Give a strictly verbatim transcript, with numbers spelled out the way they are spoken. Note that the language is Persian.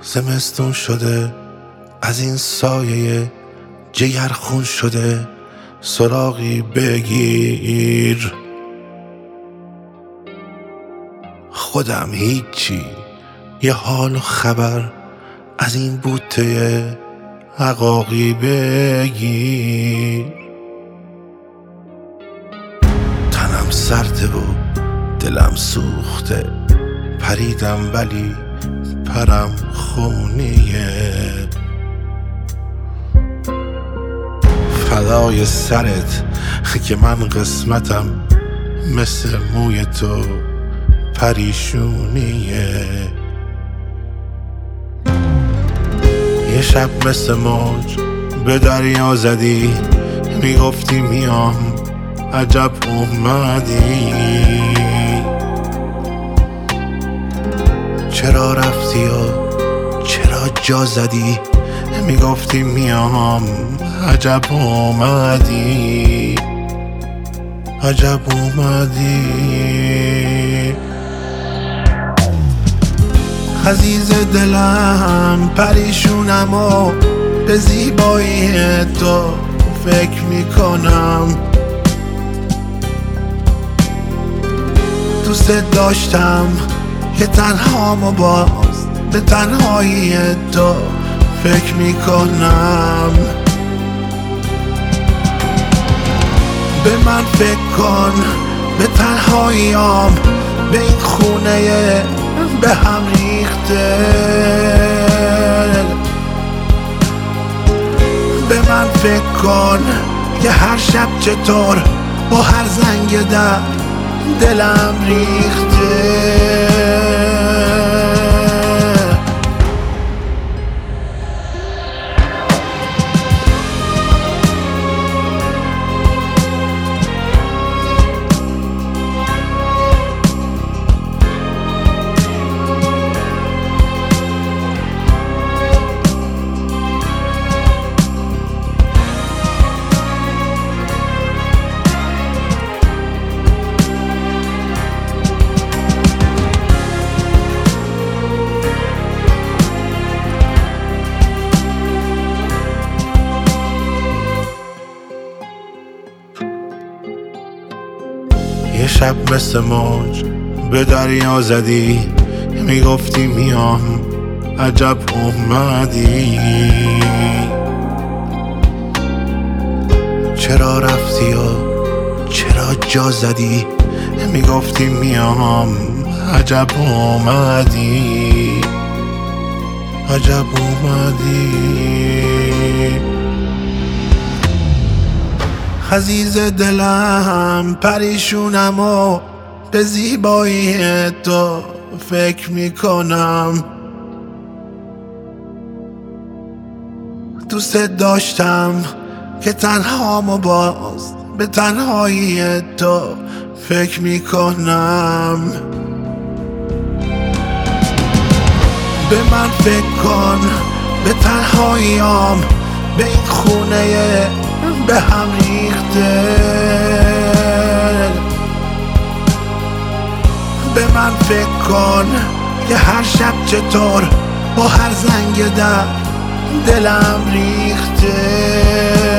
زمستون شده از این سایه جگرخون شده، سراغی بگیر. خودم هیچی، یه حال و خبر از این بوته عقاقی بگیر. تنم سرده و دلم سوخته، پریدم ولی پرم خونیه. فدای سرت که من قسمتم مثل موی تو پریشونیه. یه شب مثل موج به دریا زدی، میگفتی میام عجب اومدی. چرا رفتی و چرا جا زدی، میگفتی میام عجب اومدی. عجب اومدی. عزیز دلم پریشونم و به زیبایی تو فکر میکنم. دوست داشتم که تنهام و باز به تنهایی تو فکر میکنم. به من فکر کن، به تنهاییام، به این خونه به هم ریخته. به من فکر کن که هر شب چطور با هر زنگ در دلم ریخته. یه شب مثل موج به دریا زدی، میگفتی میام عجب اومدی. چرا رفتی و چرا جا زدی، میگفتی میام عجب اومدی. عجب اومدی. عزیز دلم پریشونم و به زیبایی تو فکر میکنم. دوست داشتم که تنهام و باز به تنهایی تو فکر میکنم. به من فکر کن، به تنهاییام، به این خونه به هم ریخته. به من فکر کن که هر شب چطور با هر زنگ در دلم ریخته.